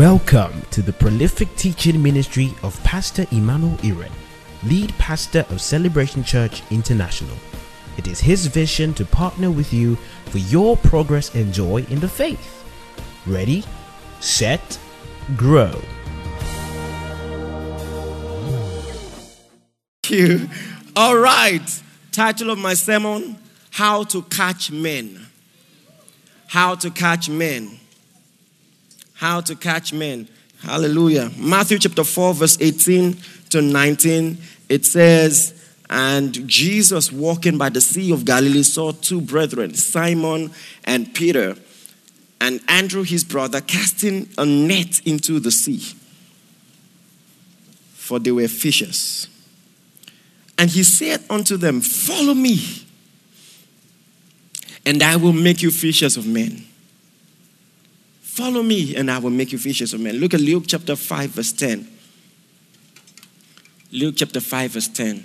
Welcome to the prolific teaching ministry of Pastor Emmanuel Iren, lead pastor of Celebration Church International. It is his vision to partner with you for your progress and joy in the faith. Ready, set, grow. Thank you. All right. Title of my sermon, How to Catch Men. How to catch men. How to catch men. Hallelujah. Matthew chapter 4 verse 18 to 19. It says, and Jesus walking by the Sea of Galilee saw two brethren, Simon and Peter, and Andrew his brother, casting a net into the sea, for they were fishers. And he said unto them, follow me, and I will make you fishers of men. Follow me, and I will make you fishers of men. Look at Luke chapter 5 verse 10. Luke chapter 5 verse 10.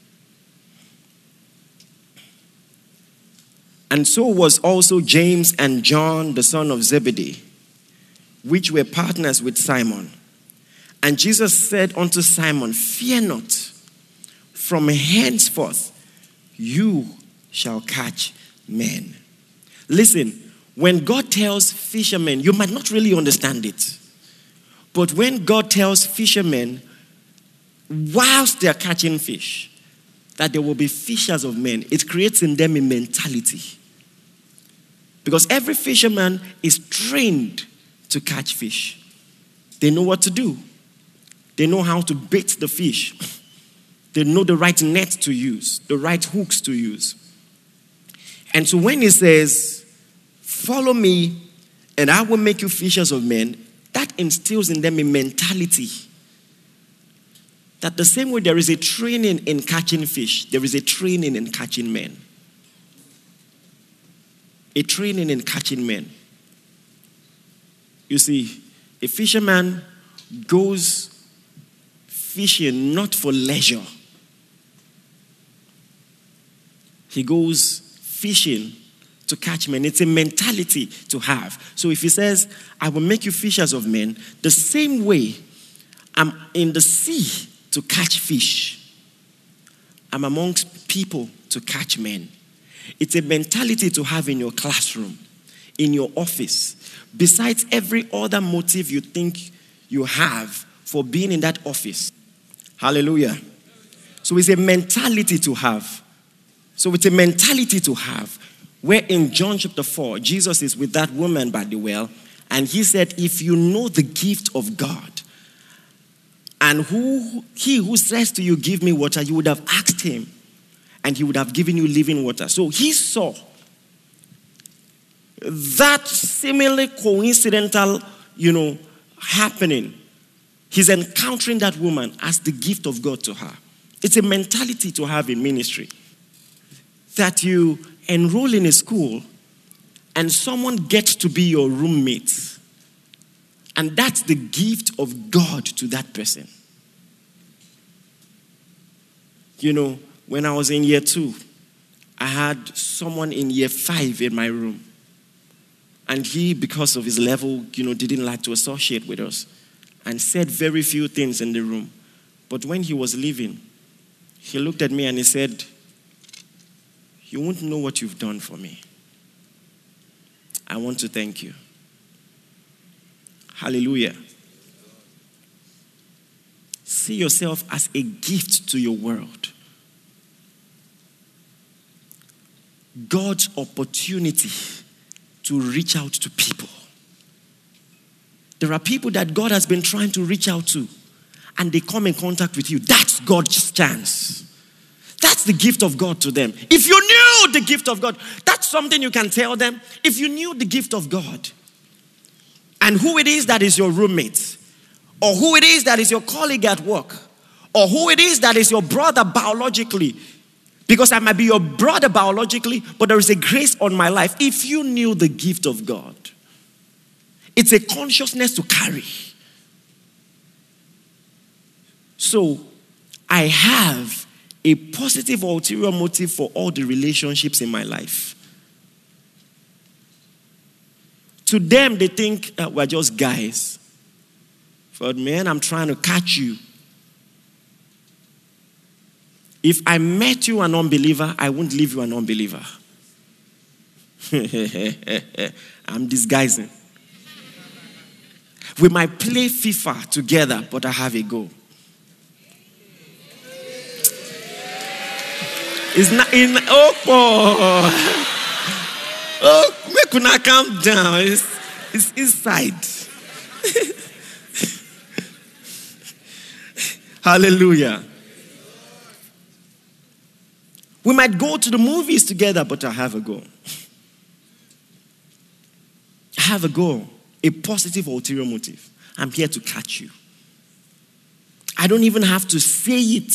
And so was also James and John, the son of Zebedee, which were partners with Simon. And Jesus said unto Simon, fear not, from henceforth you shall catch men. Listen, when God tells fishermen, you might not really understand it. But when God tells fishermen, whilst they are catching fish, that they will be fishers of men, it creates in them a mentality. Because every fisherman is trained to catch fish. They know what to do. They know how to bait the fish. They know the right net to use, the right hooks to use. And so when he says, follow me, and I will make you fishers of men, that instills in them a mentality that the same way there is a training in catching fish, there is a training in catching men. A training in catching men. You see, a fisherman goes fishing not for leisure. He goes fishing to catch men. It's a mentality to have. So if he says, I will make you fishers of men, the same way I'm in the sea to catch fish, I'm amongst people to catch men. It's a mentality to have in your classroom, in your office, besides every other motive you think you have for being in that office. Hallelujah. So it's a mentality to have. Where in John chapter 4, Jesus is with that woman by the well, and he said, if you know the gift of God, and he who says to you, give me water, you would have asked him, and he would have given you living water. So he saw that seemingly coincidental, happening. He's encountering that woman as the gift of God to her. It's a mentality to have in ministry. That you enroll in a school and someone gets to be your roommate. And that's the gift of God to that person. When I was in year 2, I had someone in year 5 in my room. And he, because of his level, didn't like to associate with us and said very few things in the room. But when he was leaving, he looked at me and he said, you won't know what you've done for me. I want to thank you. Hallelujah. See yourself as a gift to your world. God's opportunity to reach out to people. There are people that God has been trying to reach out to, and they come in contact with you. That's God's chance. That's the gift of God to them. If you knew the gift of God, that's something you can tell them. If you knew the gift of God and who it is that is your roommate, or who it is that is your colleague at work, or who it is that is your brother biologically, because I might be your brother biologically, but there is a grace on my life. If you knew the gift of God, it's a consciousness to carry. So I have a positive ulterior motive for all the relationships in my life. To them, they think we're just guys. But man, I'm trying to catch you. If I met you an unbeliever, I won't leave you an unbeliever. I'm disguising. We might play FIFA together, but I have a goal. It's not in. Make una calm down. It's inside. Hallelujah. We might go to the movies together, but I have a goal. I have a goal, a positive ulterior motive. I'm here to catch you. I don't even have to say it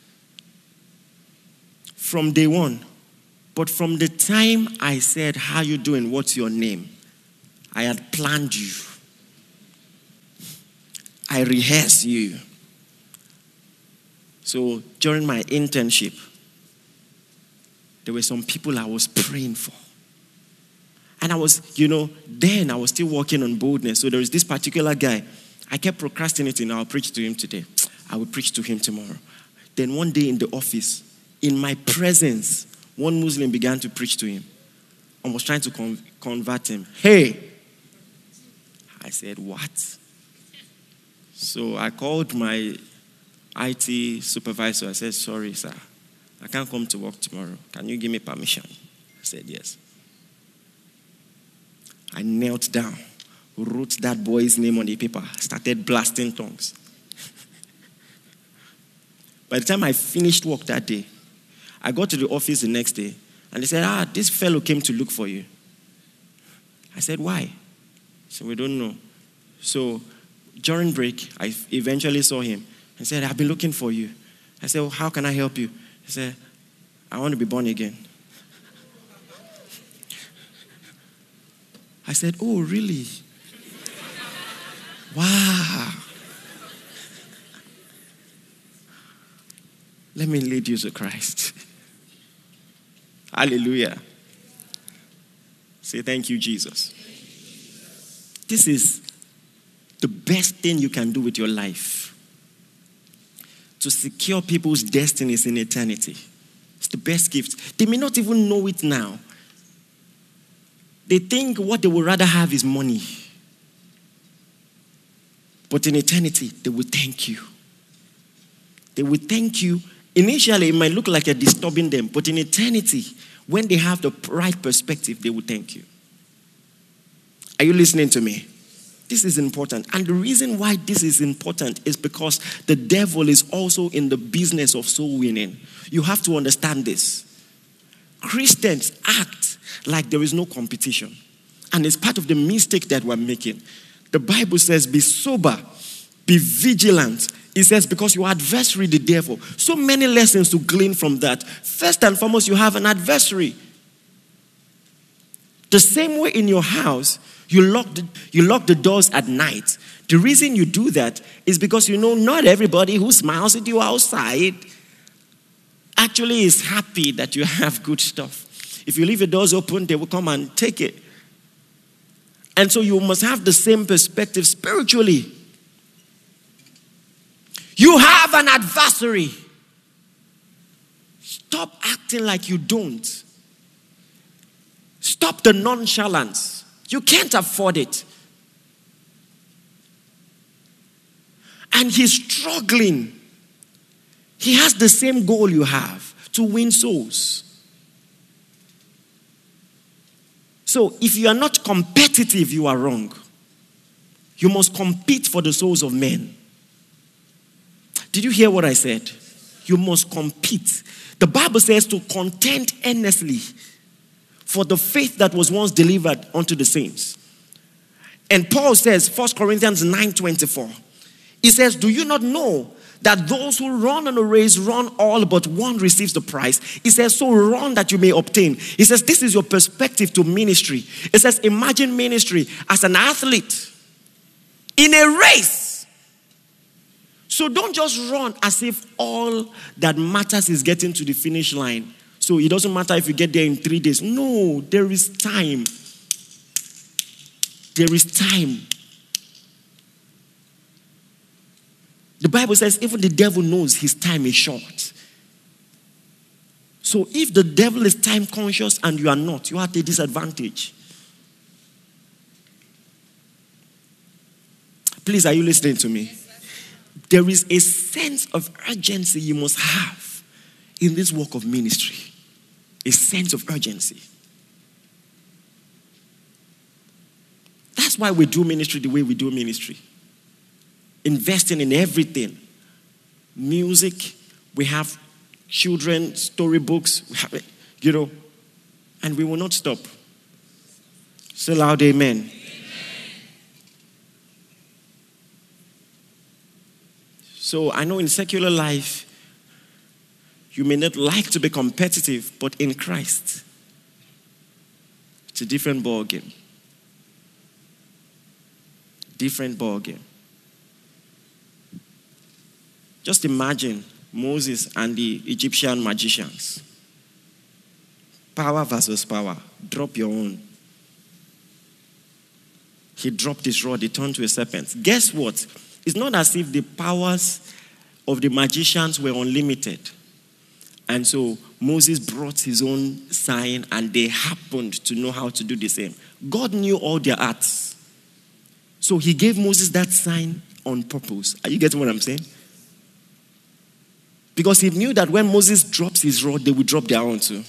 from day one. But from the time I said, how you doing? What's your name? I had planned you. I rehearsed you. So during my internship, there were some people I was praying for. And I was, then I was still working on boldness. So there was this particular guy. I kept procrastinating. I'll preach to him today. I will preach to him tomorrow. Then one day in the office, in my presence, one Muslim began to preach to him and was trying to convert him. Hey! I said, what? So I called my IT supervisor. I said, sorry, sir. I can't come to work tomorrow. Can you give me permission? I said, yes. I knelt down, wrote that boy's name on the paper, started blasting tongues. By the time I finished work that day, I got to the office the next day, and they said, this fellow came to look for you. I said, why? So we don't know. So during break, I eventually saw him and said, I've been looking for you. I said, well, how can I help you? He said, I want to be born again. I said, oh, really? Wow. Let me lead you to Christ. Hallelujah. Say thank you, Jesus. This is the best thing you can do with your life. To secure people's destinies in eternity. It's the best gift. They may not even know it now. They think what they would rather have is money. But in eternity, they will thank you. They will thank you. Initially, it might look like you're disturbing them. But in eternity, when they have the right perspective, they will thank you. Are you listening to me? This is important. And the reason why this is important is because the devil is also in the business of soul winning. You have to understand this. Christians act like there is no competition. And it's part of the mistake that we're making. The Bible says, be sober, be vigilant. It says, because your adversary, the devil. So many lessons to glean from that. First and foremost, you have an adversary. The same way in your house, you lock the doors at night. The reason you do that is because not everybody who smiles at you outside actually is happy that you have good stuff. If you leave the doors open, they will come and take it. And so you must have the same perspective spiritually. You have an adversary. Stop acting like you don't. Stop the nonchalance. You can't afford it. And he's struggling. He has the same goal you have, to win souls. So if you are not competitive, you are wrong. You must compete for the souls of men. Did you hear what I said? You must compete. The Bible says to contend earnestly for the faith that was once delivered unto the saints. And Paul says, 1 Corinthians 9:24, he says, do you not know that those who run on a race run all, but one receives the prize? He says, so run that you may obtain. He says, this is your perspective to ministry. It says, imagine ministry as an athlete in a race. So don't just run as if all that matters is getting to the finish line. So it doesn't matter if you get there in 3 days. No, there is time. There is time. The Bible says even the devil knows his time is short. So if the devil is time conscious and you are not, you are at a disadvantage. Please, are you listening to me? There is a sense of urgency you must have in this work of ministry. A sense of urgency. That's why we do ministry the way we do ministry. Investing in everything. Music, we have children, storybooks, we have it, and we will not stop. Say loud, amen. So I know in secular life, you may not like to be competitive, but in Christ, it's a different ballgame. Different ballgame. Just imagine Moses and the Egyptian magicians. Power versus power. Drop your own. He dropped his rod, it turned to a serpent. Guess what? It's not as if the powers of the magicians were unlimited. And so Moses brought his own sign and they happened to know how to do the same. God knew all their arts. So he gave Moses that sign on purpose. Are you getting what I'm saying? Because he knew that when Moses drops his rod, they will drop their own too.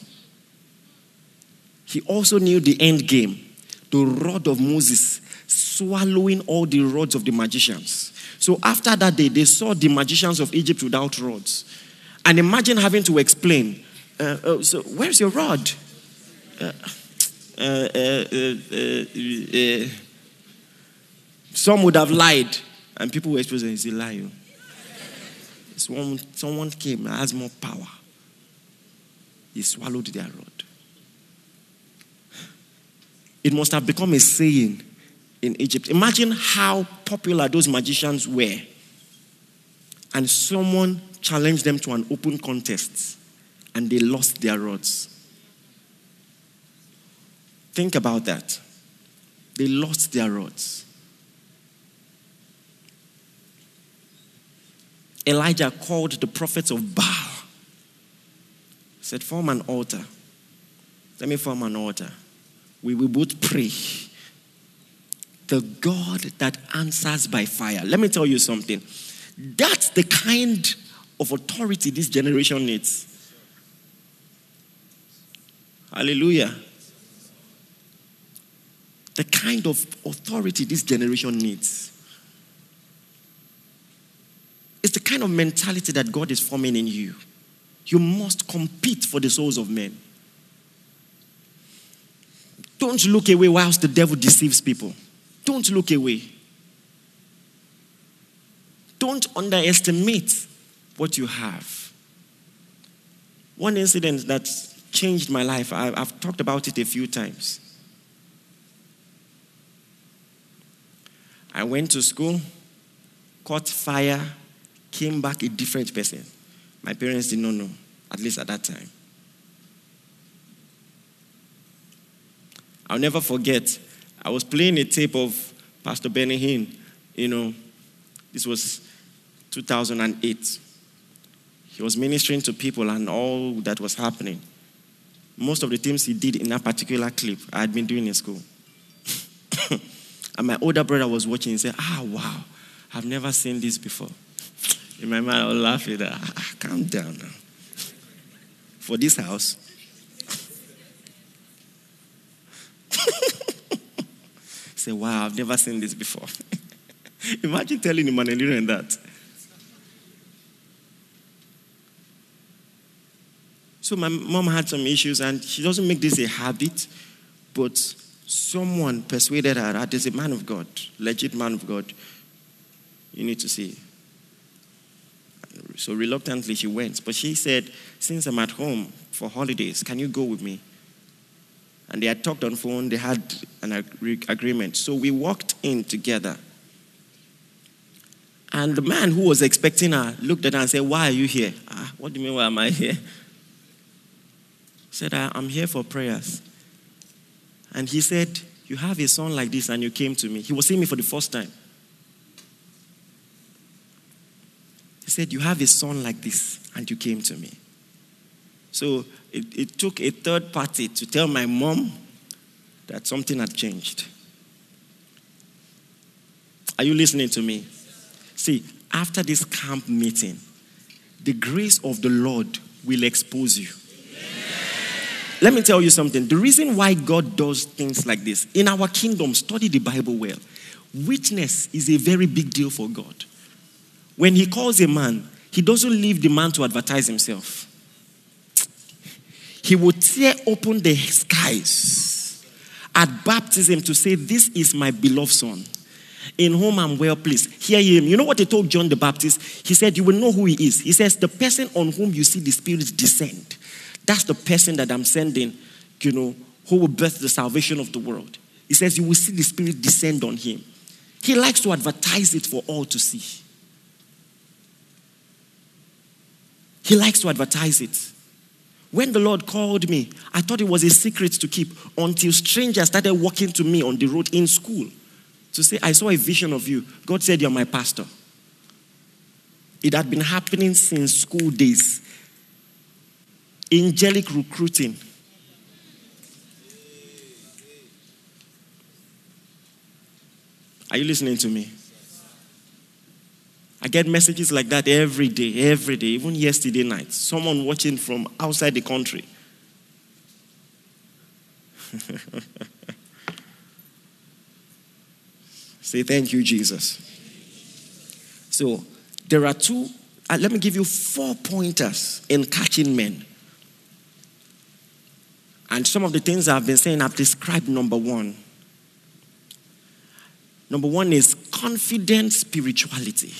He also knew the end game. The rod of Moses swallowing all the rods of the magicians. So after that day, they saw the magicians of Egypt without rods. And imagine having to explain, so where's your rod? Some would have lied. And people were supposed to say, it's a lie. Someone came and has more power. He swallowed their rod. It must have become a saying in Egypt. Imagine how popular those magicians were. And someone challenged them to an open contest. And they lost their rods. Think about that. They lost their rods. Elijah called the prophets of Baal. He said, form an altar. Let me form an altar. We will both pray. The God that answers by fire. Let me tell you something. That's the kind of authority this generation needs. Hallelujah. The kind of authority this generation needs. It's the kind of mentality that God is forming in you. You must compete for the souls of men. Don't look away whilst the devil deceives people. Don't look away. Don't underestimate what you have. One incident that changed my life, I've talked about it a few times. I went to school, caught fire, came back a different person. My parents did not know, at least at that time. I'll never forget, I was playing a tape of Pastor Benny Hinn. This was 2008. He was ministering to people and all that was happening. Most of the things he did in that particular clip, I had been doing in school. And my older brother was watching and said, wow, I've never seen this before. In my mind, I was laughing. Calm down now. For this house. Say, wow, I've never seen this before. Imagine telling him and that. So my mom had some issues, and she doesn't make this a habit, but someone persuaded her that there's a man of God, legit man of God, you need to see. So reluctantly she went. But she said, since I'm at home for holidays, can you go with me? And they had talked on phone, they had an agreement. So we walked in together. And the man who was expecting her looked at her and said, why are you here? What do you mean, why am I here? He said, I'm here for prayers. And he said, you have a son like this and you came to me. He was seeing me for the first time. He said, you have a son like this, and you came to me. So it took a third party to tell my mom that something had changed. Are you listening to me? See, after this camp meeting, the grace of the Lord will expose you. Let me tell you something. The reason why God does things like this, in our kingdom, study the Bible well. Witness is a very big deal for God. When he calls a man, he doesn't leave the man to advertise himself. He will tear open the skies at baptism to say, this is my beloved son, in whom I'm well pleased. Hear him. You know what he told John the Baptist? He said, you will know who he is. He says, the person on whom you see the Spirit descend, that's the person that I'm sending, who will birth the salvation of the world. He says, you will see the Spirit descend on him. He likes to advertise it for all to see. He likes to advertise it. When the Lord called me, I thought it was a secret to keep until strangers started walking to me on the road in school to say, I saw a vision of you. God said, you're my pastor. It had been happening since school days. Angelic recruiting. Are you listening to me? I get messages like that every day, even yesterday night. Someone watching from outside the country. Say, thank you, Jesus. So, there are let me give you 4 pointers in catching men. And some of the things I've been saying, I've described number 1. Number 1 is confident spirituality.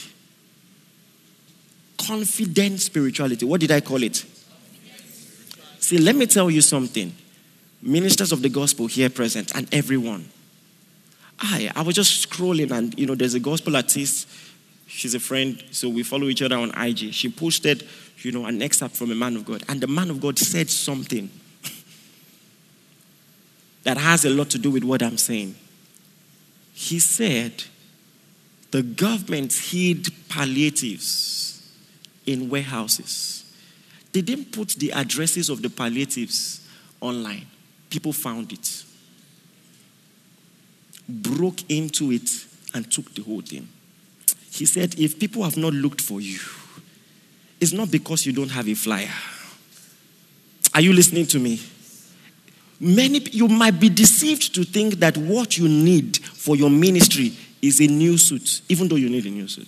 Confident spirituality. What did I call it? See, let me tell you something. Ministers of the gospel here present and everyone. I was just scrolling and, there's a gospel artist. She's a friend, so we follow each other on IG. She posted, an excerpt from a man of God. And the man of God said something that has a lot to do with what I'm saying. He said, the government hid palliatives in warehouses. They didn't put the addresses of the palliatives online. People found it, broke into it, and took the whole thing. He said, if people have not looked for you, it's not because you don't have a flyer. Are you listening to me? You might be deceived to think that what you need for your ministry is a new suit, even though you need a new suit.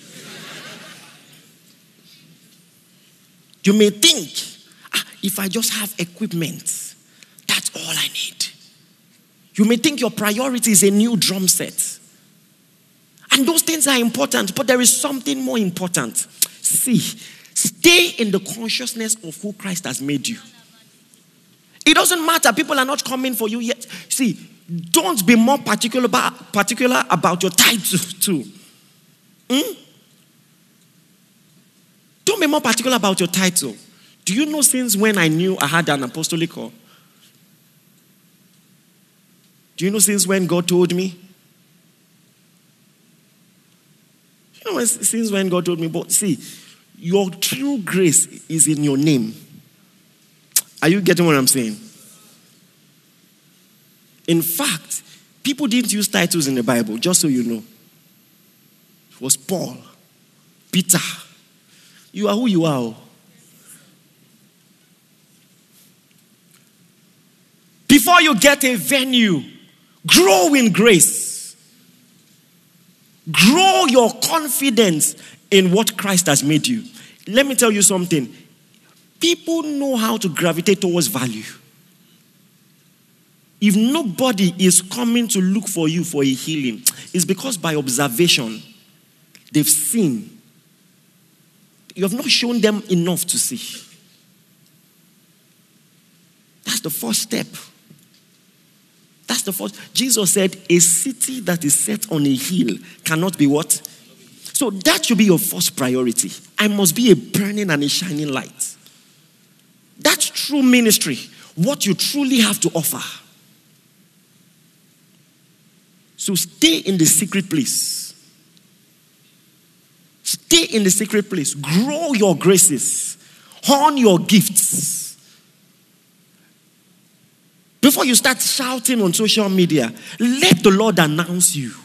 You may think, if I just have equipment, that's all I need. You may think your priority is a new drum set. And those things are important, but there is something more important. See, stay in the consciousness of who Christ has made you. It doesn't matter. People are not coming for you yet. See, don't be more particular about your title too. Don't be more particular about your title. Do you know since when I knew I had an apostolic call? Do you know since when God told me? You know since when God told me? But see, your true grace is in your name. Are you getting what I'm saying? In fact, people didn't use titles in the Bible, just so you know. It was Paul, Peter. You are who you are. Before you get a venue, grow in grace. Grow your confidence in what Christ has made you. Let me tell you something. People know how to gravitate towards value. If nobody is coming to look for you for a healing, it's because by observation, they've seen. You have not shown them enough to see. That's the first step. That's the first. Jesus said, a city that is set on a hill cannot be what? So that should be your first priority. I must be a burning and a shining light. That's true ministry. What you truly have to offer. So stay in the secret place. Stay Stay in the secret place. Grow your graces. Hone your gifts. Before you start shouting on social media, let the Lord announce you.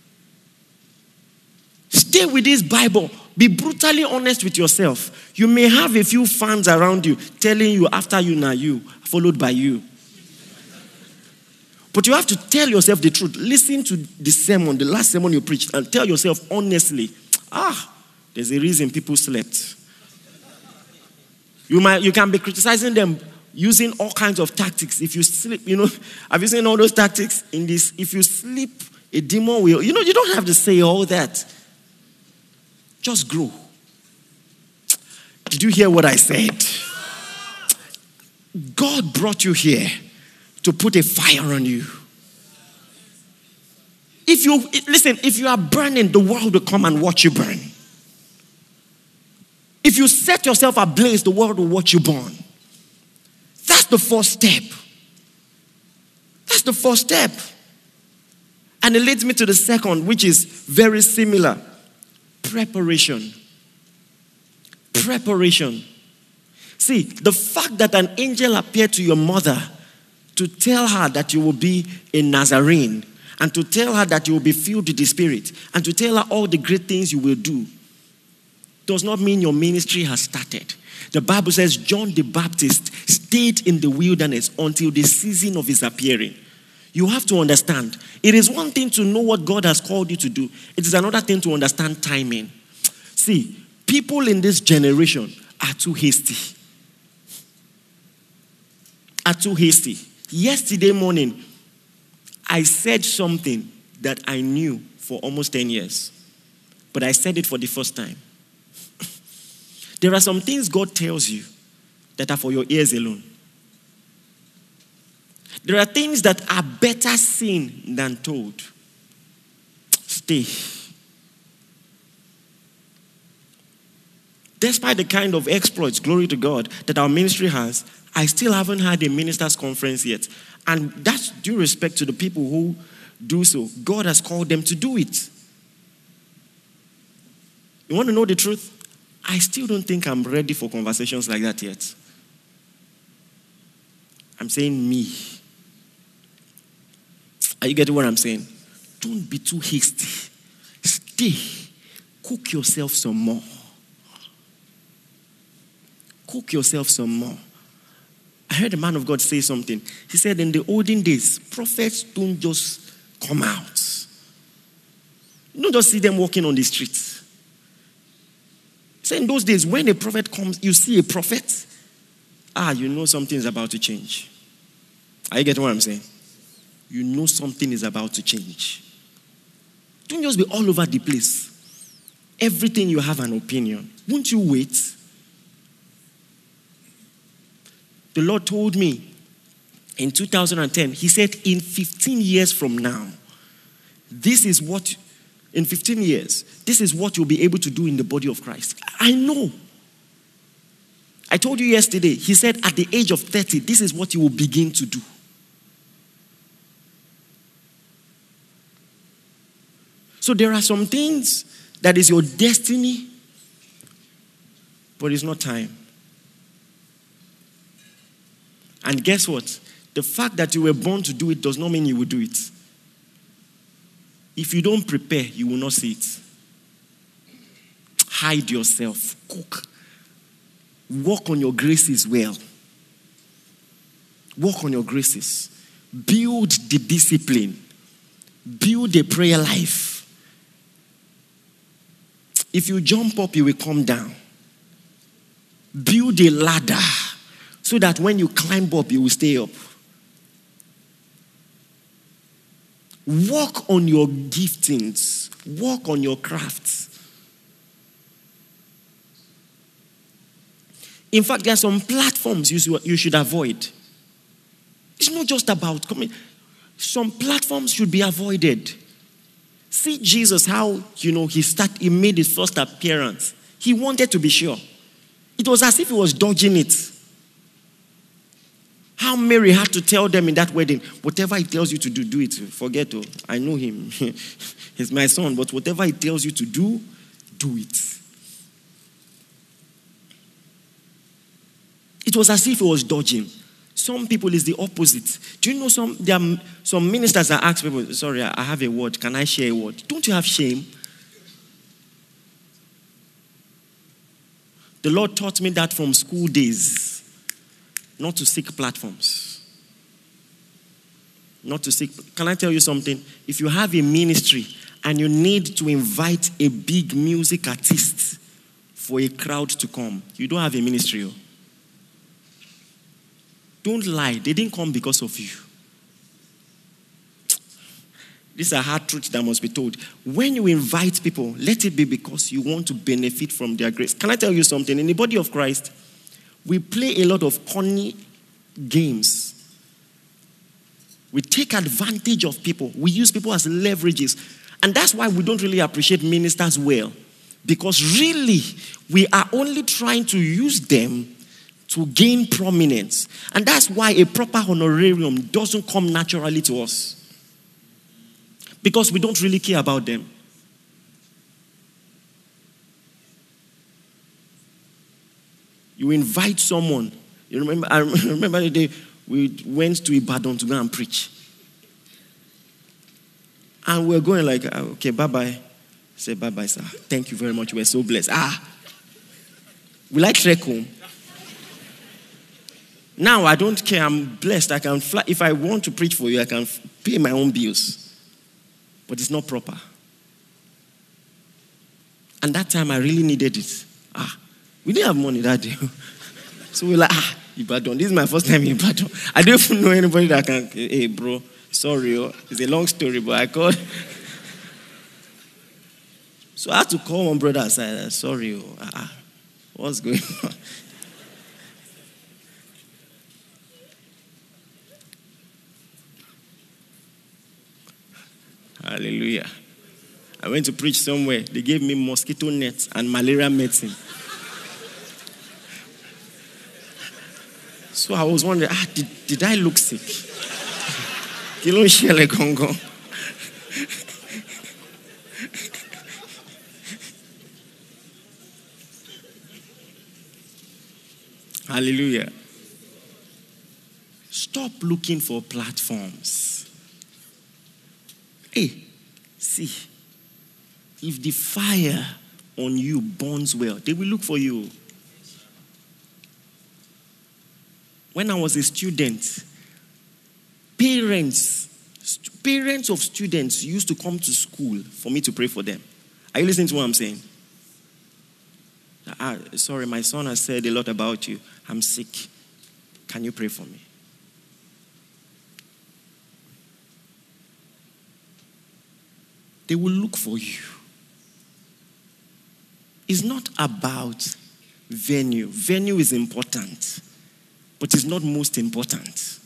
Stay with this Bible. Be brutally honest with yourself. You may have a few fans around you telling you after you, now you, followed by you. But you have to tell yourself the truth. Listen to the sermon, the last sermon you preached, and tell yourself honestly, there's a reason people slept. You can be criticizing them using all kinds of tactics. If you sleep, have you seen all those tactics in this? If you sleep, a demon will, you don't have to say all that. Just grow. Did you hear what I said? God brought you here to put a fire on you. If you are burning, the world will come and watch you burn. If you set yourself ablaze, the world will watch you burn. That's the first step. That's the first step. And it leads me to the second, which is very similar. Preparation. Preparation. See, the fact that an angel appeared to your mother to tell her that you will be a Nazarene, and to tell her that you will be filled with the Spirit, and to tell her all the great things you will do, does not mean your ministry has started. The Bible says John the Baptist stayed in the wilderness until the season of his appearing. You have to understand, it is one thing to know what God has called you to do. It is another thing to understand timing. See, people in this generation are too hasty. Yesterday morning, I said something that I knew for almost 10 years. But I said it for the first time. There are some things God tells you that are for your ears alone. There are things that are better seen than told. Stay. Despite the kind of exploits, glory to God, that our ministry has, I still haven't had a ministers' conference yet. And that's due respect to the people who do so. God has called them to do it. You want to know the truth? I still don't think I'm ready for conversations like that yet. I'm saying me. Are you getting what I'm saying? Don't be too hasty. Stay. Cook yourself some more. Cook yourself some more. I heard a man of God say something. He said in the olden days, prophets don't just come out. You don't just see them walking on the streets. He said in those days, when a prophet comes, you see a prophet, you know something is about to change. Are you getting what I'm saying? You know something is about to change. Don't just be all over the place. Everything you have an opinion. Won't you wait? The Lord told me in 2010, He said, in 15 years from now, in 15 years, this is what you'll be able to do in the body of Christ. I know. I told you yesterday, He said at the age of 30, this is what you will begin to do. So there are some things that is your destiny, but it's not time. And guess what? The fact that you were born to do it does not mean you will do it. If you don't prepare, you will not see it. Hide yourself. Cook. Work on your graces well. Work on your graces. Build the discipline. Build a prayer life. If you jump up, you will come down. Build a ladder so that when you climb up, you will stay up. Work on your giftings. Work on your crafts. In fact, there are some platforms you should avoid. It's not just about coming. Some platforms should be avoided. See Jesus, how, he made his first appearance. He wanted to be sure. It was as if he was dodging it. How Mary had to tell them in that wedding, whatever he tells you to do, do it. Forget, I know him. He's my son, but whatever he tells you to do, do it. It was as if he was dodging. Some people is the opposite. Do you know there are some ministers that ask people, sorry, I have a word. Can I share a word? Don't you have shame? The Lord taught me that from school days. Not to seek platforms. Not to seek. Can I tell you something? If you have a ministry and you need to invite a big music artist for a crowd to come, you don't have a ministry. Don't lie. They didn't come because of you. These are hard truths that must be told. When you invite people, let it be because you want to benefit from their grace. Can I tell you something? In the body of Christ, we play a lot of corny games. We take advantage of people. We use people as leverages. And that's why we don't really appreciate ministers well. Because really, we are only trying to use them to gain prominence. And that's why a proper honorarium doesn't come naturally to us. Because we don't really care about them. You invite someone. I remember the day we went to Ibadan to go and preach. And we were going like, okay, bye-bye. I said, bye-bye, sir. Thank you very much. We're so blessed. Will I trek home? Now I don't care. I'm blessed. I can fly. If I want to preach for you, I can pay my own bills. But it's not proper. And that time I really needed it. We didn't have money that day. So we're like, Ibadan. This is my first time in Ibadan. I don't even know anybody that can, hey bro, sorry. It's a long story, but I called. So I had to call one brother aside. Sorry. What's going on? Hallelujah. I went to preach somewhere. They gave me mosquito nets and malaria medicine. So I was wondering, did I look sick? Hallelujah. Stop looking for platforms. Hey, see, if the fire on you burns well, they will look for you. When I was a student, parents of students used to come to school for me to pray for them. Are you listening to what I'm saying? Sorry, my son has said a lot about you. I'm sick. Can you pray for me? They will look for you. It's not about venue. Venue is important, but it's not most important.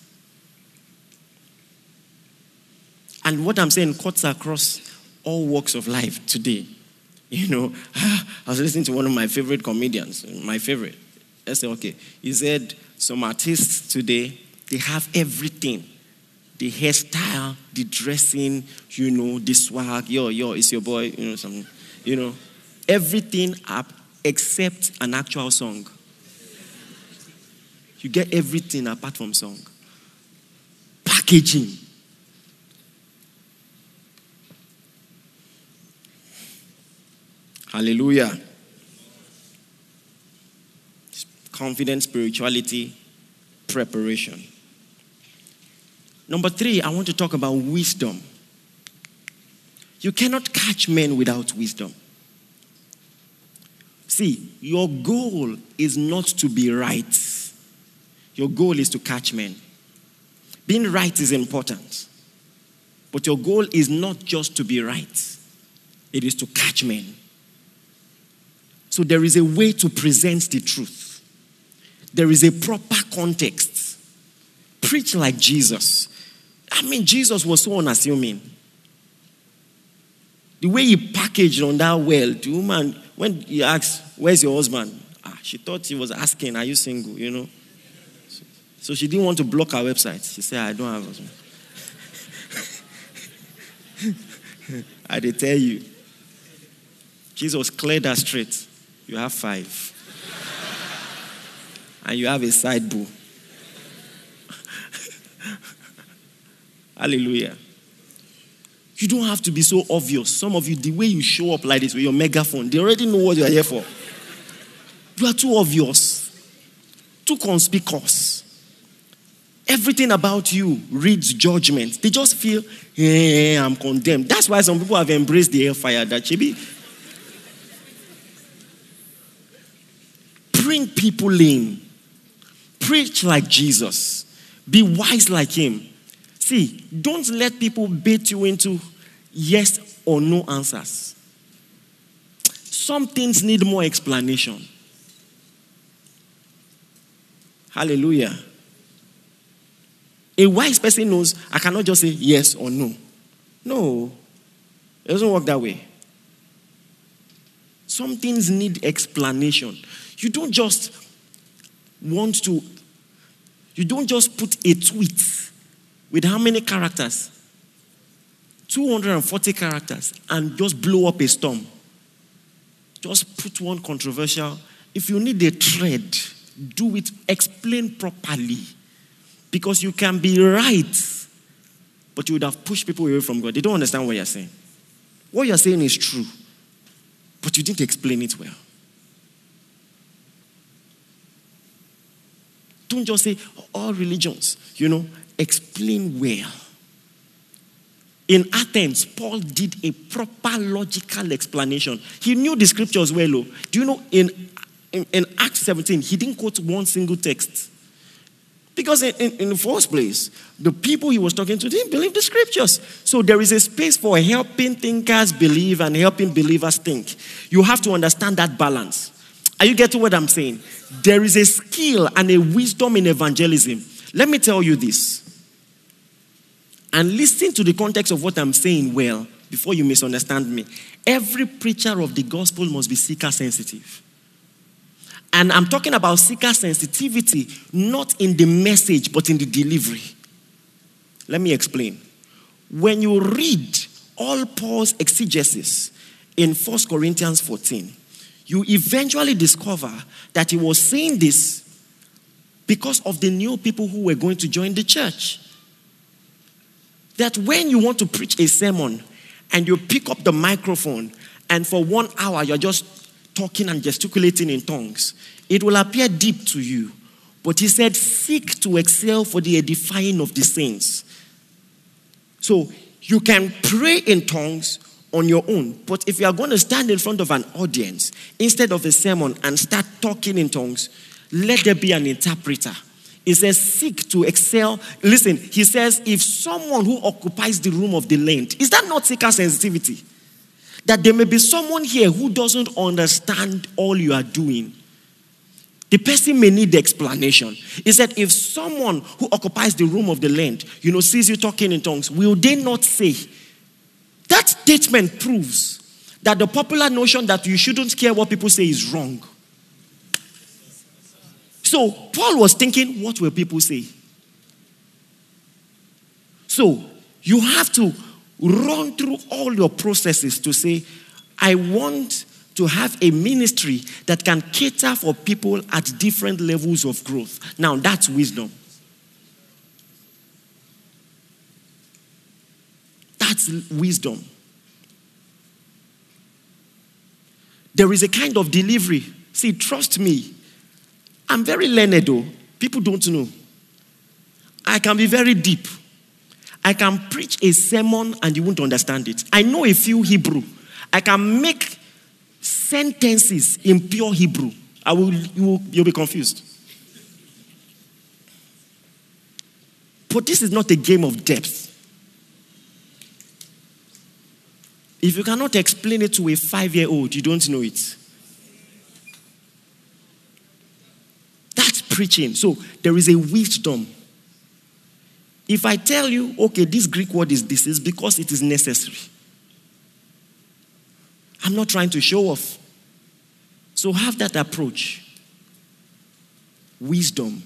And what I'm saying cuts across all walks of life today. You know, I was listening to one of my favorite comedians, I said, okay, he said some artists today, they have everything. The hairstyle, the dressing, the swag, it's your boy, everything up except an actual song. You get everything apart from song. Packaging. Hallelujah. Confidence, spirituality, preparation. Number 3, I want to talk about wisdom. You cannot catch men without wisdom. See, your goal is not to be right. Your goal is to catch men. Being right is important. But your goal is not just to be right. It is to catch men. So there is a way to present the truth. There is a proper context. Preach like Jesus. Jesus was so unassuming. The way he packaged on that well, the woman, when he asked, where's your husband? She thought he was asking, are you single, So she didn't want to block our website. She said, I don't have a husband. I did tell you. Jesus cleared that straight. You have 5. and you have a side boo. Hallelujah. You don't have to be so obvious. Some of you, the way you show up like this with your megaphone, they already know what you are here for. You are too obvious, too conspicuous. Everything about you reads judgment. They just feel, I'm condemned. That's why some people have embraced the hellfire. That should be. Bring people in. Preach like Jesus. Be wise like him. See, don't let people bait you into yes or no answers. Some things need more explanation. Hallelujah. A wise person knows I cannot just say yes or no. No. It doesn't work that way. Some things need explanation. You don't just put a tweet with how many characters? 240 characters and just blow up a storm. Just put one controversial. If you need a thread, do it, explain properly. Because you can be right, but you would have pushed people away from God. They don't understand what you're saying. What you're saying is true, but you didn't explain it well. Don't just say, all religions, explain well. In Athens, Paul did a proper logical explanation. He knew the scriptures well. Do you know in Acts 17, he didn't quote one single text. Because in the first place, the people he was talking to didn't believe the scriptures. So there is a space for helping thinkers believe and helping believers think. You have to understand that balance. Are you getting what I'm saying? There is a skill and a wisdom in evangelism. Let me tell you this. And listen to the context of what I'm saying well before you misunderstand me. Every preacher of the gospel must be seeker sensitive. And I'm talking about seeker sensitivity, not in the message, but in the delivery. Let me explain. When you read all Paul's exegesis in 1 Corinthians 14, you eventually discover that he was saying this because of the new people who were going to join the church. That when you want to preach a sermon and you pick up the microphone and for 1 hour you're just talking and gesticulating in tongues, it will appear deep to you. But he said, seek to excel for the edifying of the saints. So you can pray in tongues on your own. But if you are going to stand in front of an audience, instead of a sermon and start talking in tongues, let there be an interpreter. He says, seek to excel. Listen, he says, if someone who occupies the room of the land, is that not seeker sensitivity? That there may be someone here who doesn't understand all you are doing. The person may need the explanation. He said, if someone who occupies the room of the land, sees you talking in tongues, will they not say? That statement proves that the popular notion that you shouldn't care what people say is wrong. So Paul was thinking, what will people say? So you have to run through all your processes to say, I want to have a ministry that can cater for people at different levels of growth. Now, that's wisdom. That's wisdom. There is a kind of delivery. See, trust me. I'm very learned though. People don't know. I can be very deep. I can preach a sermon and you won't understand it. I know a few Hebrew. I can make sentences in pure Hebrew. You'll be confused. But this is not a game of depth. If you cannot explain it to a 5-year-old, you don't know it. That's preaching. So there is a wisdom. If I tell you, okay, this Greek word is this, is because it is necessary. I'm not trying to show off. So have that approach. Wisdom.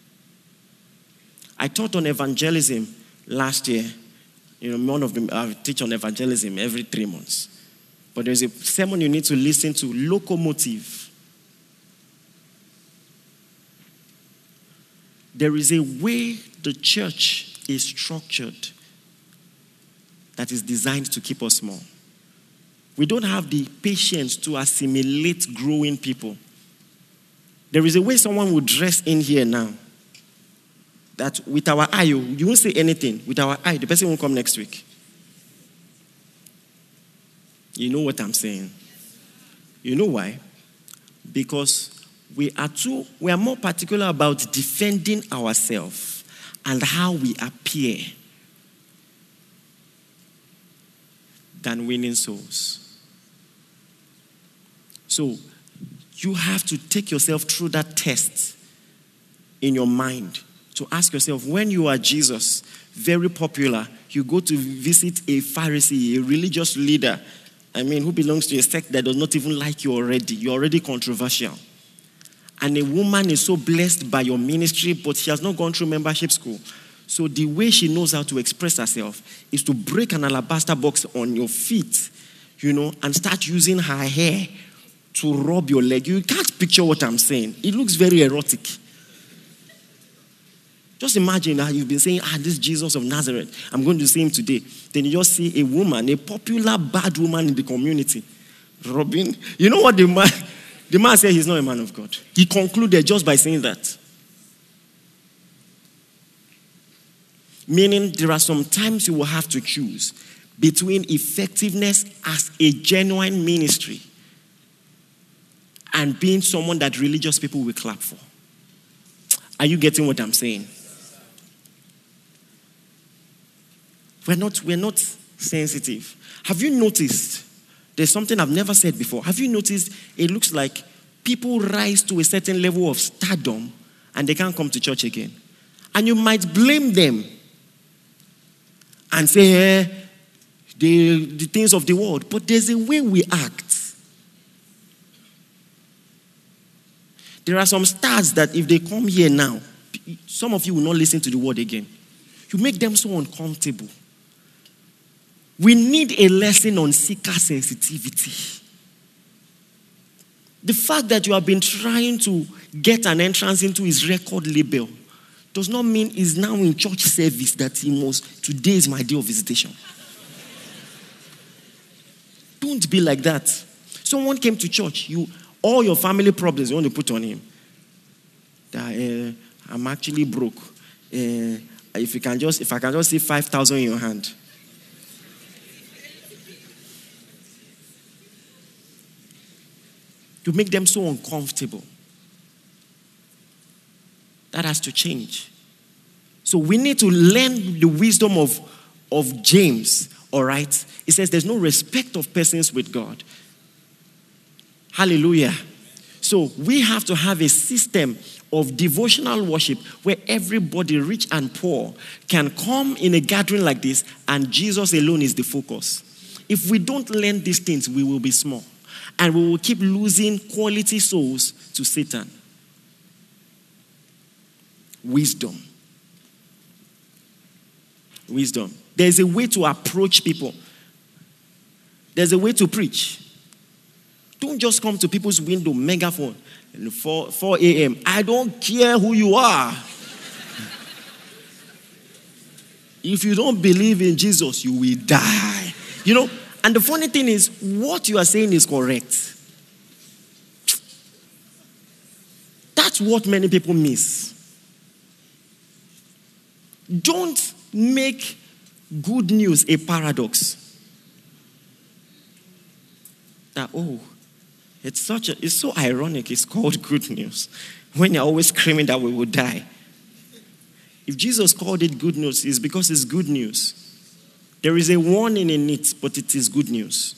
I taught on evangelism last year. One of them, I teach on evangelism every 3 months. But there's a sermon you need to listen to, locomotive. there is a way the church is structured that is designed to keep us small. We don't have the patience to assimilate growing people. There is a way someone will dress in here now that with our eye, you won't say anything. With our eye, the person won't come next week. You know what I'm saying? You know why? Because we are more particular about defending ourselves and how we appear than winning souls. So, you have to take yourself through that test in your mind to ask yourself, when you are Jesus, very popular, you go to visit a Pharisee, a religious leader, who belongs to a sect that does not even like you already. You're already controversial. And a woman is so blessed by your ministry, but she has not gone through membership school. So the way she knows how to express herself is to break an alabaster box on your feet, and start using her hair to rub your leg. You can't picture what I'm saying. It looks very erotic. Just imagine that you've been saying, this Jesus of Nazareth, I'm going to see him today. Then you just see a woman, a popular bad woman in the community, rubbing. You know what the man said? He's not a man of God. He concluded just by saying that. Meaning there are some times you will have to choose between effectiveness as a genuine ministry and being someone that religious people will clap for. Are you getting what I'm saying? We're not sensitive. Have you noticed? There's something I've never said before. Have you noticed it looks like people rise to a certain level of stardom and they can't come to church again? And you might blame them and say, the things of the world. But there's a way we act. There are some stars that if they come here now, some of you will not listen to the word again. You make them so uncomfortable. We need a lesson on seeker sensitivity. The fact that you have been trying to get an entrance into his record label does not mean he's now in church service that today is my day of visitation. Don't be like that. Someone came to church, all your family problems you want to put on him. That I'm actually broke. If I can just see 5,000 in your hand. To make them so uncomfortable. That has to change. So we need to learn the wisdom of James, all right? It says there's no respect of persons with God. Hallelujah. So we have to have a system of devotional worship where everybody, rich and poor, can come in a gathering like this and Jesus alone is the focus. If we don't learn these things, we will be small. And we will keep losing quality souls to Satan. Wisdom. There's a way to approach people. There's a way to preach. Don't just come to people's window, megaphone, and 4 a.m. I don't care who you are. If you don't believe in Jesus, you will die. And the funny thing is, what you are saying is correct. That's what many people miss. Don't make good news a paradox. That, it's so ironic, it's called good news. When you're always screaming that we will die. If Jesus called it good news, it's because it's good news. There is a warning in it, but it is good news.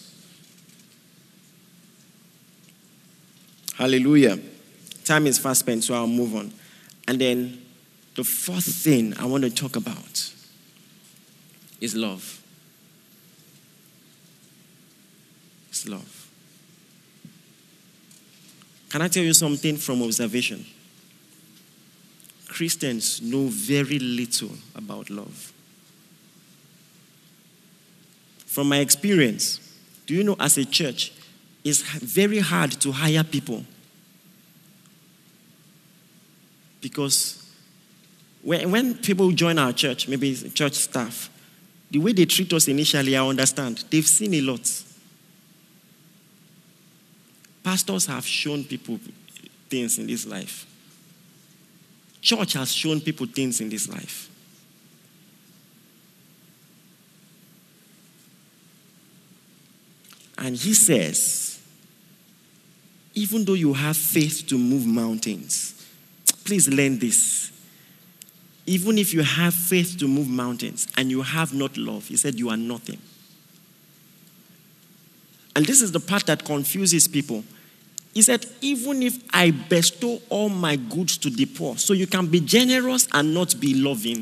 Hallelujah. Time is fast spent, so I'll move on. And then the fourth thing I want to talk about is love. It's love. Can I tell you something from observation? Christians know very little about love. From my experience, do you know as a church, it's very hard to hire people because When people join our church, maybe it's church staff, the way they treat us initially, I understand. They've seen a lot. Pastors have shown people things in this life. Church has shown people things in this life. And he says, even though you have faith to move mountains, please learn this. Even if you have faith to move mountains and you have not love, he said you are nothing. And this is the part that confuses people. He said, even if I bestow all my goods to the poor, so you can be generous and not be loving.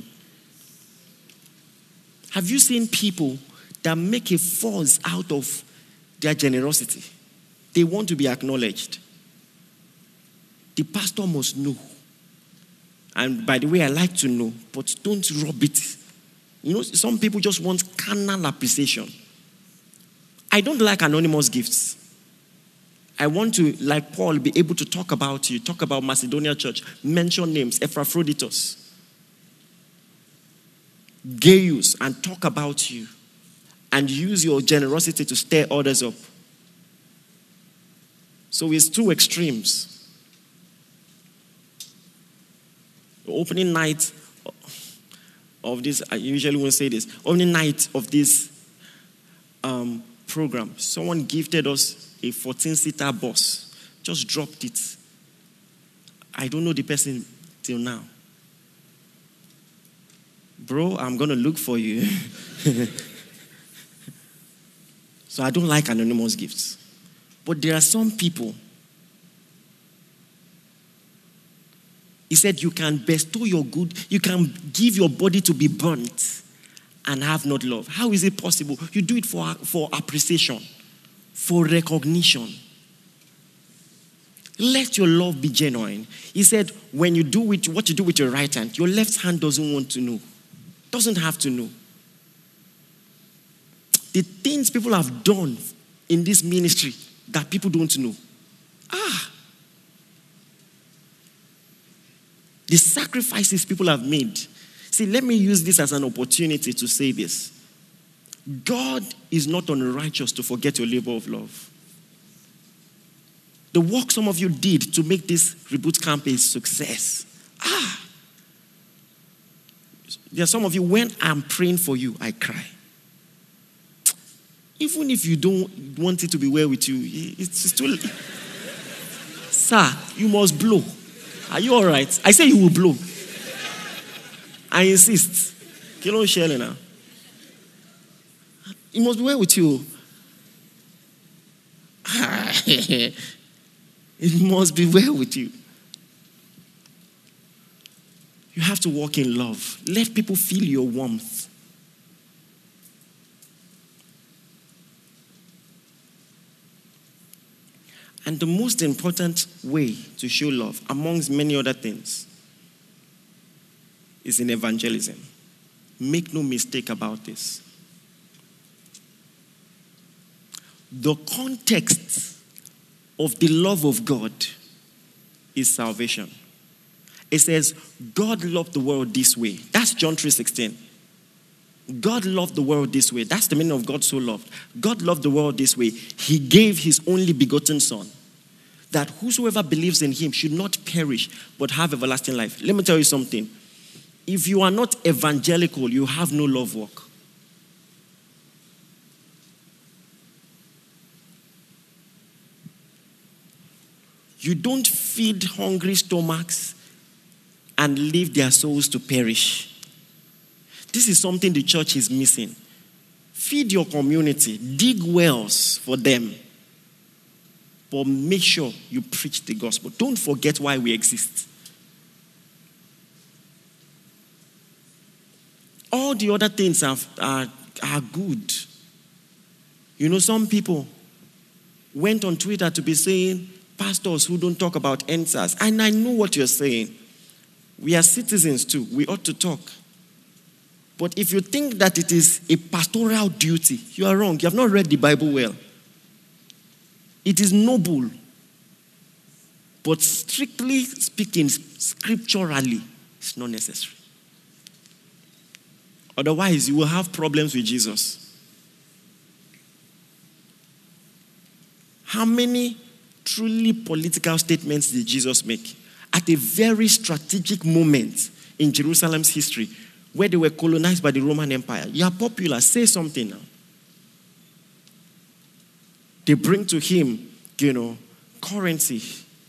Have you seen people that make a fuss out of their generosity? They want to be acknowledged. The pastor must know. And by the way, I like to know, but don't rub it. You know, some people just want carnal appreciation. I don't like anonymous gifts. I want to, like Paul, be able to talk about you, talk about Macedonia Church, mention names, Epaphroditus, Gaius, and talk about you, and use your generosity to stir others up. So it's two extremes. The opening night of this, I usually won't say this, opening night of this program, someone gifted us a 14-seater bus. Just dropped it. I don't know the person till now. Bro, I'm going to look for you. So I don't like anonymous gifts. But there are some people. He said you can bestow your good, you can give your body to be burnt and have not love. How is it possible? You do it for appreciation, for recognition. Let your love be genuine. He said when you do it, what you do with your right hand, your left hand doesn't want to know. Doesn't have to know. The things people have done in this ministry that people don't know. The sacrifices people have made. See, let me use this as an opportunity to say this. God is not unrighteous to forget your labor of love. The work some of you did to make this reboot camp a success. There are some of you, when I'm praying for you, I cry. Even if you don't want it to be well with you, it's still... Sir, you must blow. Are you all right? I say you will blow. I insist. Kilo Shelley now. It must be well with you. It must be well with you. You have to walk in love. Let people feel your warmth. And the most important way to show love, amongst many other things, is in evangelism. Make no mistake about this. The context of the love of God is salvation. It says, God loved the world this way. That's John 3:16. God loved the world this way. That's the meaning of God so loved. God loved the world this way. He gave his only begotten son, that whosoever believes in him should not perish, but have everlasting life. Let me tell you something. If you are not evangelical, you have no love work. You don't feed hungry stomachs and leave their souls to perish. This is something the church is missing. Feed your community. Dig wells for them. But make sure you preach the gospel. Don't forget why we exist. All the other things are good. You know, some people went on Twitter to be saying, pastors who don't talk about answers. And I know what you're saying. We are citizens too. We ought to talk. But if you think that it is a pastoral duty, you are wrong. You have not read the Bible well. It is noble. But strictly speaking, scripturally, it's not necessary. Otherwise, you will have problems with Jesus. How many truly political statements did Jesus make at a very strategic moment in Jerusalem's history where they were colonized by the Roman Empire? You are popular, say something now. They bring to him, currency.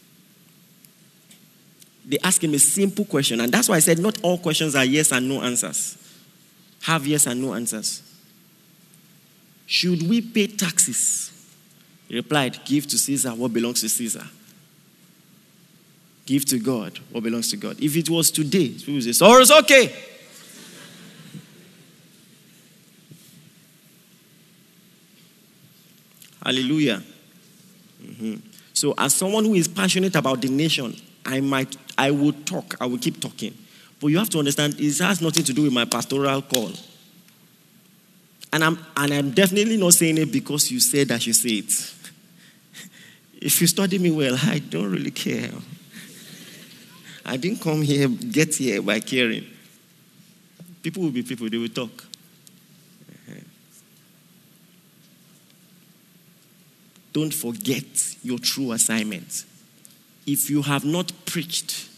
They ask him a simple question, and that's why I said not all questions are yes and no answers. Have yes and no answers. Should we pay taxes? He replied, give to Caesar what belongs to Caesar. Give to God what belongs to God. If it was today, people would say, so it's okay. Hallelujah. So as someone who is passionate about the nation, I will talk, I will keep talking. But you have to understand, it has nothing to do with my pastoral call. And I'm definitely not saying it because you said I should say it. If you study me well, I don't really care. I didn't get here by caring. People will be people, they will talk. Don't forget your true assignment. If you have not preached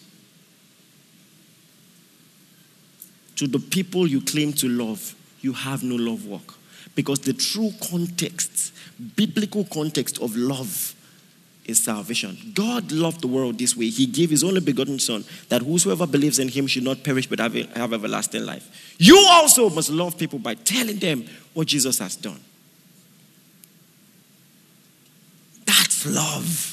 to the people you claim to love, you have no love work. Because the true context, biblical context of love is salvation. God loved the world this way. He gave his only begotten son that whosoever believes in him should not perish but have everlasting life. You also must love people by telling them what Jesus has done. That's love.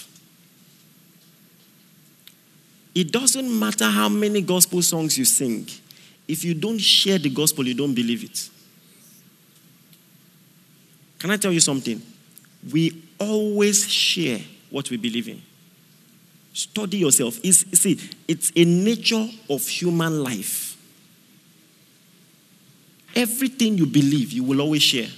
It doesn't matter how many gospel songs you sing. If you don't share the gospel, you don't believe it. Can I tell you something? We always share what we believe in. Study yourself. It's a nature of human life. Everything you believe, you will always share.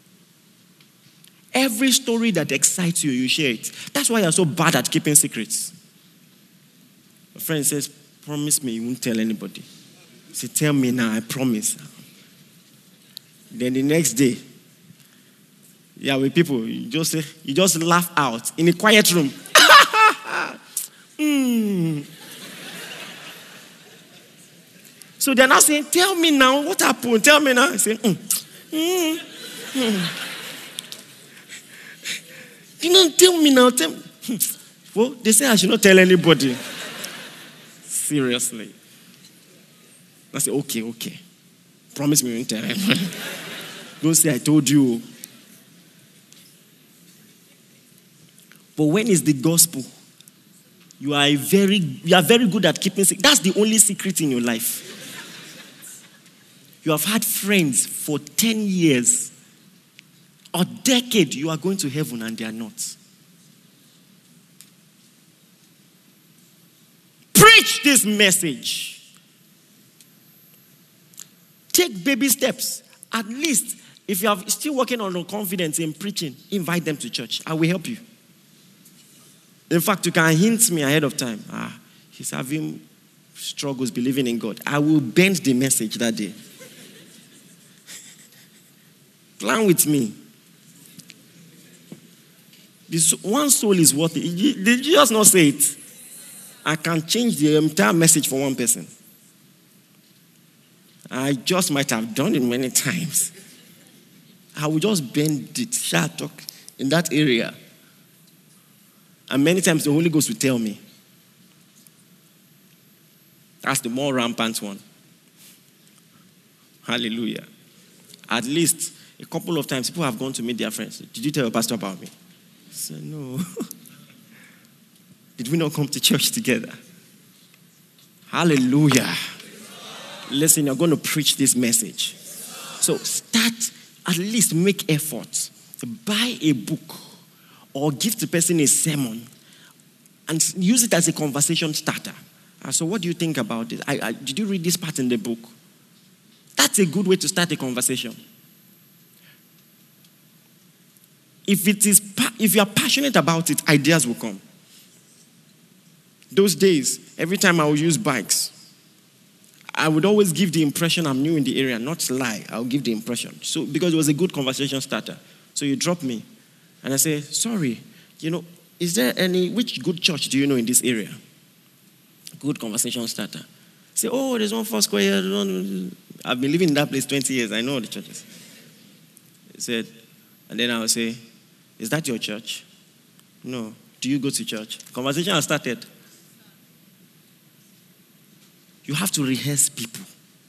Every story that excites you, you share it. That's why you're so bad at keeping secrets. A friend says, promise me you won't tell anybody. Say, tell me now, I promise. Then the next day, with people, you just laugh out in a quiet room. So they're now saying, tell me now, what happened? Tell me now. I say, tell me now. Tell me. Well, they say I should not tell anybody. Seriously. I say, okay. Promise me you won't tell anybody. Don't say I told you. But when is the gospel? You are very good at keeping secret. That's the only secret in your life. You have had friends for 10 years. A decade, you are going to heaven and they are not. Preach this message. Take baby steps. At least, if you are still working on your confidence in preaching, invite them to church. I will help you. In fact, you can hint me ahead of time. He's having struggles believing in God. I will bend the message that day. Plan with me. This one soul is worth it. Did you just not say it? I can change the entire message for one person. I just might have done it many times. I will just bend it, talk in that area. And many times the Holy Ghost will tell me. That's the more rampant one. Hallelujah. At least a couple of times people have gone to meet their friends. Did you tell your pastor about me? I said, no. Did we not come to church together? Hallelujah. Listen, you're going to preach this message. So start, at least make effort to buy a book or give the person a sermon and use it as a conversation starter. So what do you think about it? Did you read this part in the book? That's a good way to start a conversation. If you are passionate about it, ideas will come. Those days, every time I would use bikes, I would always give the impression I'm new in the area, not lie. I'll give the impression. So, because it was a good conversation starter. So you drop me. And I say, sorry, is there which good church do you know in this area? Good conversation starter. Say, oh, there's one Foursquare here. I've been living in that place 20 years. I know all the churches. He said, and then I will say, is that your church? No. Do you go to church? Conversation has started. You have to rehearse people.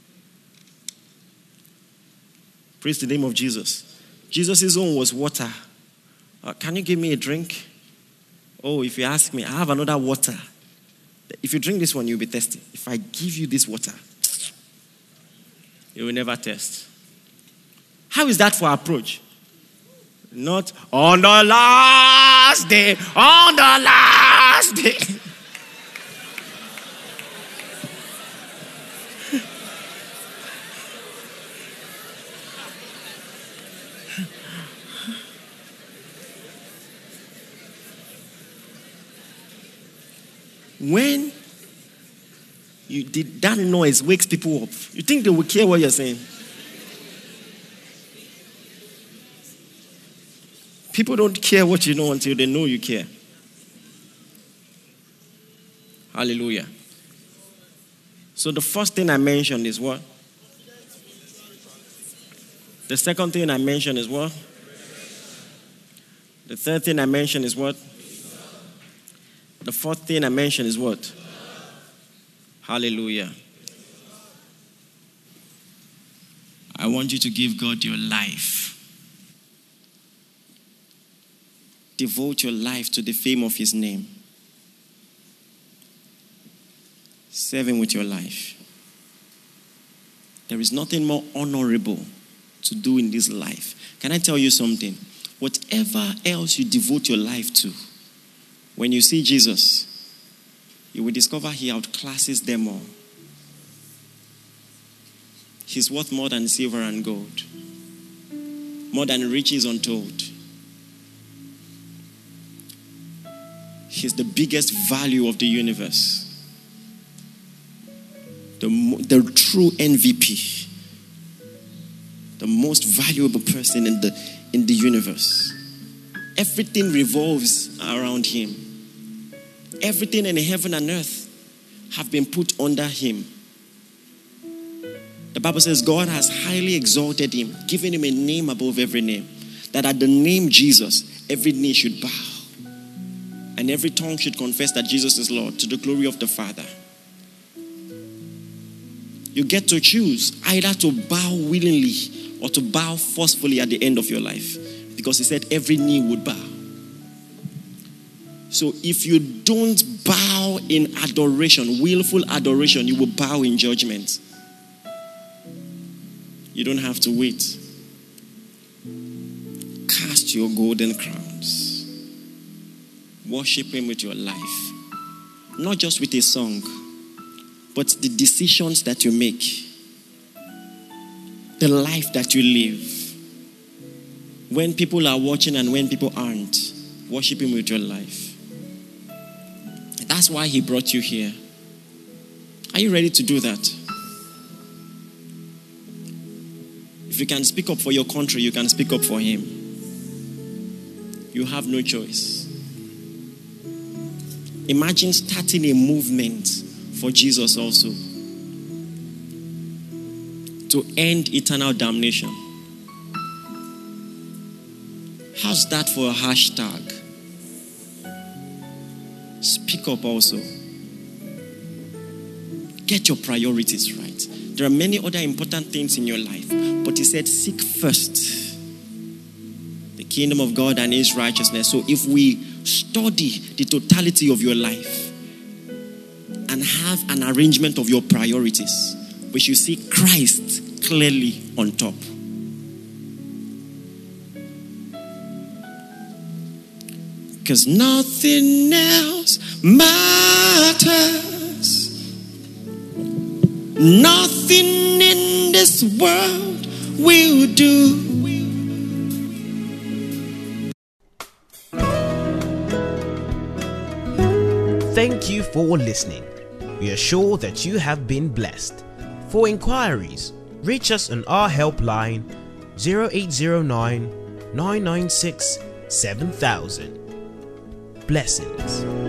Praise the name of Jesus. Jesus' own was water. Can you give me a drink? Oh, if you ask me, I have another water. If you drink this one, you'll be thirsty. If I give you this water, you will never thirst. How is that for approach? Not on the last day, on the last day. When that noise wakes people up, you think they will care what you're saying? People don't care what you know until they know you care. Hallelujah. So the first thing I mentioned is what? The second thing I mentioned is what? The third thing I mentioned is what? The fourth thing I mentioned is what? Hallelujah. I want you to give God your life. Devote your life to the fame of his name. Serve him with your life. There is nothing more honorable to do in this life. Can I tell you something? Whatever else you devote your life to, when you see Jesus, you will discover he outclasses them all. He's worth more than silver and gold, more than riches untold. He's the biggest value of the universe, the true MVP, the most valuable person in the universe. Everything revolves around him. Everything in heaven and earth have been put under him. The Bible says God has highly exalted him, given him a name above every name, that at the name Jesus, every knee should bow and every tongue should confess that Jesus is Lord, to the glory of the Father. You get to choose either to bow willingly or to bow forcefully at the end of your life, because he said every knee would bow. So if you don't bow in adoration, willful adoration, you will bow in judgment. You don't have to wait. Cast your golden crowns. Worship him with your life. Not just with a song, but the decisions that you make. The life that you live. When people are watching and when people aren't, worship him with your life. That's why he brought you here. Are you ready to do that? If you can speak up for your country, you can speak up for him. You have no choice. Imagine starting a movement for Jesus also, to end eternal damnation. How's that for a hashtag? Speak up also. Get your priorities right. There are many other important things in your life, but he said seek first the kingdom of God and his righteousness. So if we study the totality of your life and have an arrangement of your priorities, we should see Christ clearly on top. Because nothing else matters. Nothing in this world will do. Thank you for listening. We are sure that you have been blessed. For inquiries, reach us on our helpline 0809 996 7000. Blessings.